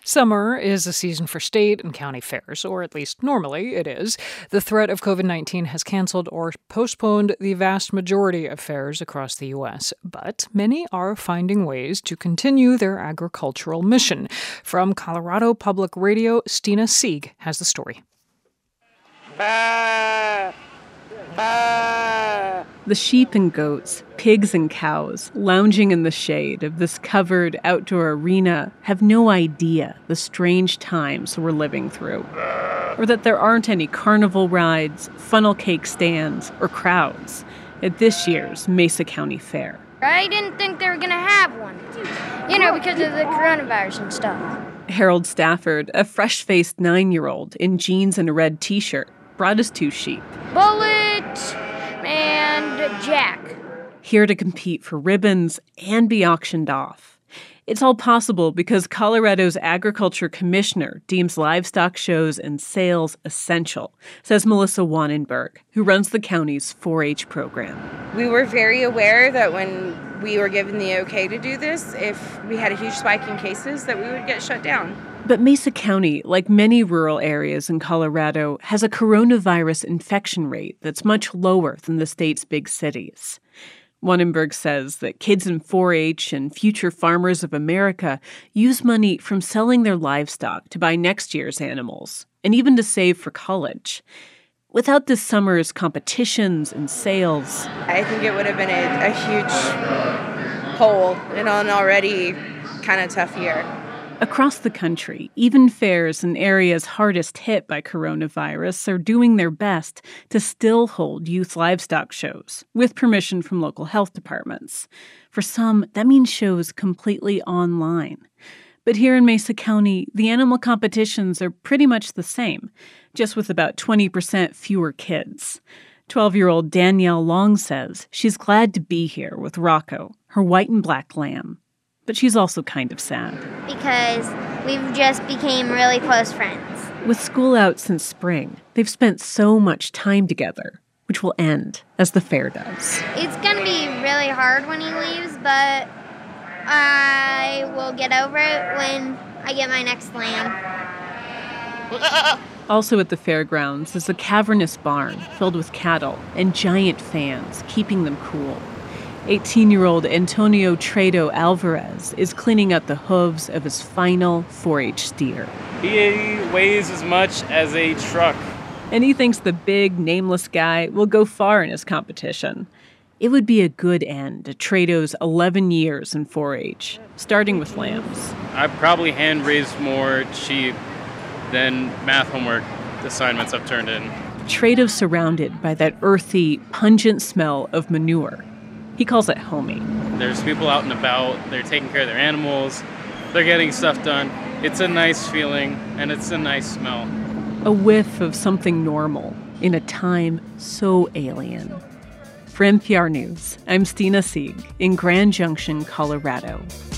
Summer is a season for state and county fairs, or at least normally it is. The threat of COVID-19 has canceled or postponed the vast majority of fairs across the U.S., but many are finding ways to continue their agricultural mission. From Colorado Public Radio, Stina Sieg has the story. The sheep and goats, pigs and cows, lounging in the shade of this covered outdoor arena have no idea the strange times we're living through, or that there aren't any carnival rides, funnel cake stands, or crowds at this year's Mesa County Fair. I didn't think they were going to have one, because of the coronavirus and stuff. Harold Stafford, a fresh-faced 9-year-old in jeans and a red t-shirt, brought his 2 sheep. Bullet and Jack. Here to compete for ribbons and be auctioned off. It's all possible because Colorado's agriculture commissioner deems livestock shows and sales essential, says Melissa Wannenberg, who runs the county's 4-H program. We were very aware that when we were given the okay to do this, if we had a huge spike in cases, that we would get shut down. But Mesa County, like many rural areas in Colorado, has a coronavirus infection rate that's much lower than the state's big cities. Wannenberg says that kids in 4-H and Future Farmers of America use money from selling their livestock to buy next year's animals, and even to save for college. Without this summer's competitions and sales, I think it would have been a huge hole in an already kind of tough year. Across the country, even fairs in areas hardest hit by coronavirus are doing their best to still hold youth livestock shows, with permission from local health departments. For some, that means shows completely online. But here in Mesa County, the animal competitions are pretty much the same, just with about 20% fewer kids. 12-year-old Danielle Long says she's glad to be here with Rocco, her white and black lamb. But she's also kind of sad. Because we've just became really close friends. With school out since spring, they've spent so much time together, which will end as the fair does. It's going to be really hard when he leaves, but I will get over it when I get my next lamb. Also at the fairgrounds is a cavernous barn filled with cattle and giant fans keeping them cool. 18-year-old Antonio Trado Alvarez is cleaning up the hooves of his final 4-H steer. He weighs as much as a truck. And he thinks the big, nameless guy will go far in his competition. It would be a good end to Trado's 11 years in 4-H, starting with lambs. I probably hand-raised more sheep than math homework assignments I've turned in. Trado's surrounded by that earthy, pungent smell of manure. He calls it homey. There's people out and about. They're taking care of their animals. They're getting stuff done. It's a nice feeling, and it's a nice smell. A whiff of something normal in a time so alien. For NPR News, I'm Stina Sieg in Grand Junction, Colorado.